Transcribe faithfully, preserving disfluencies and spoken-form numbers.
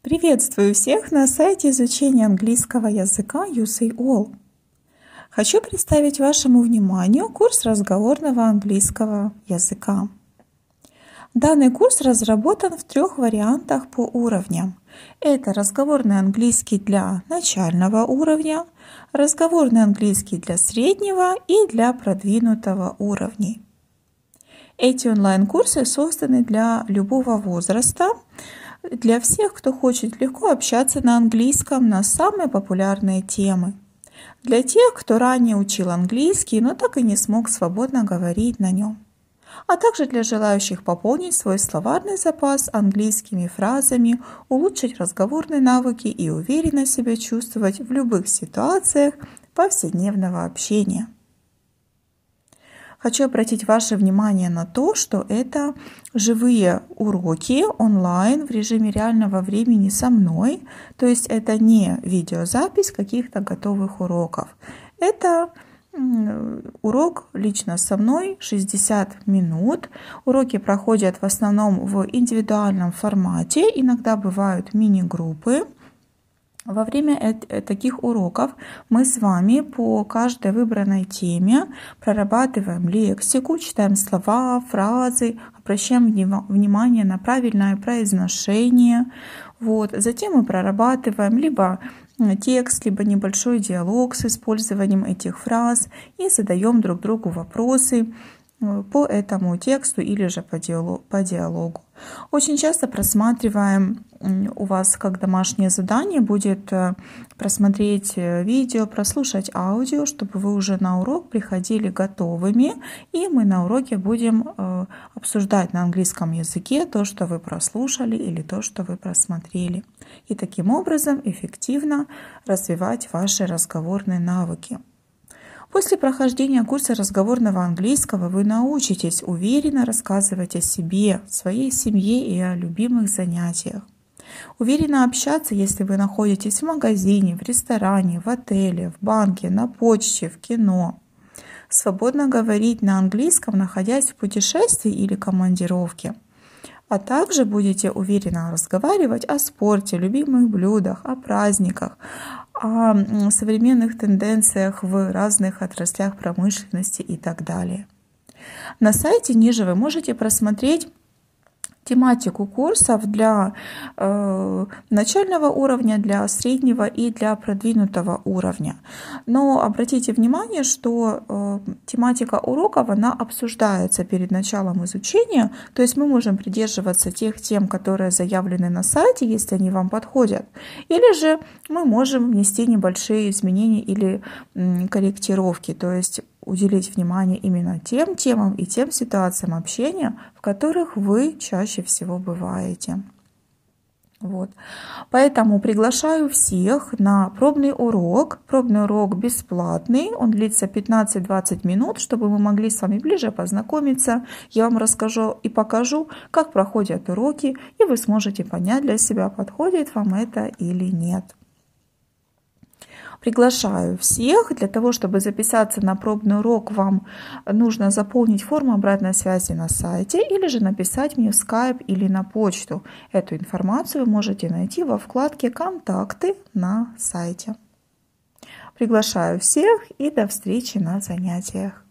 Приветствую всех на сайте изучения английского языка ю сэй ол. Хочу представить вашему вниманию курс разговорного английского языка. Данный курс разработан в трех вариантах по уровням. Это разговорный английский для начального уровня, разговорный английский для среднего и для продвинутого уровней. Эти онлайн-курсы созданы для любого возраста, для всех, кто хочет легко общаться на английском на самые популярные темы. Для тех, кто ранее учил английский, но так и не смог свободно говорить на нем. А также для желающих пополнить свой словарный запас английскими фразами, улучшить разговорные навыки и уверенно себя чувствовать в любых ситуациях повседневного общения. Хочу обратить ваше внимание на то, что это живые уроки онлайн в режиме реального времени со мной, то есть это не видеозапись каких-то готовых уроков. Это урок лично со мной, шестьдесят минут. Уроки проходят в основном в индивидуальном формате, иногда бывают мини-группы. Во время таких уроков мы с вами по каждой выбранной теме прорабатываем лексику, читаем слова, фразы, обращаем внимание на правильное произношение. Вот. Затем мы прорабатываем либо текст, либо небольшой диалог с использованием этих фраз и задаем друг другу вопросы по этому тексту или же по диалогу. Очень часто просматриваем, у вас как домашнее задание будет просмотреть видео, прослушать аудио, чтобы вы уже на урок приходили готовыми, и мы на уроке будем обсуждать на английском языке то, что вы прослушали или то, что вы просмотрели. И таким образом эффективно развивать ваши разговорные навыки. После прохождения курса разговорного английского вы научитесь уверенно рассказывать о себе, своей семье и о любимых занятиях. Уверенно общаться, если вы находитесь в магазине, в ресторане, в отеле, в банке, на почте, в кино. Свободно говорить на английском, находясь в путешествии или командировке. А также будете уверенно разговаривать о спорте, любимых блюдах, о праздниках, о современных тенденциях в разных отраслях промышленности и так далее. На сайте ниже вы можете просмотреть тематику курсов для э, начального уровня, для среднего и для продвинутого уровня. Но обратите внимание, что э, тематика уроков, она обсуждается перед началом изучения, то есть мы можем придерживаться тех тем, которые заявлены на сайте, если они вам подходят, или же мы можем внести небольшие изменения или м, корректировки, то есть уделить внимание именно тем темам и тем ситуациям общения, в которых вы чаще всего бываете. Вот. Поэтому приглашаю всех на пробный урок. Пробный урок бесплатный, он длится пятнадцать-двадцать минут, чтобы мы могли с вами ближе познакомиться. Я вам расскажу и покажу, как проходят уроки, и вы сможете понять для себя, подходит вам это или нет. Приглашаю всех. Для того, чтобы записаться на пробный урок, вам нужно заполнить форму обратной связи на сайте или же написать мне в скайп или на почту. Эту информацию вы можете найти во вкладке «Контакты» на сайте. Приглашаю всех и до встречи на занятиях.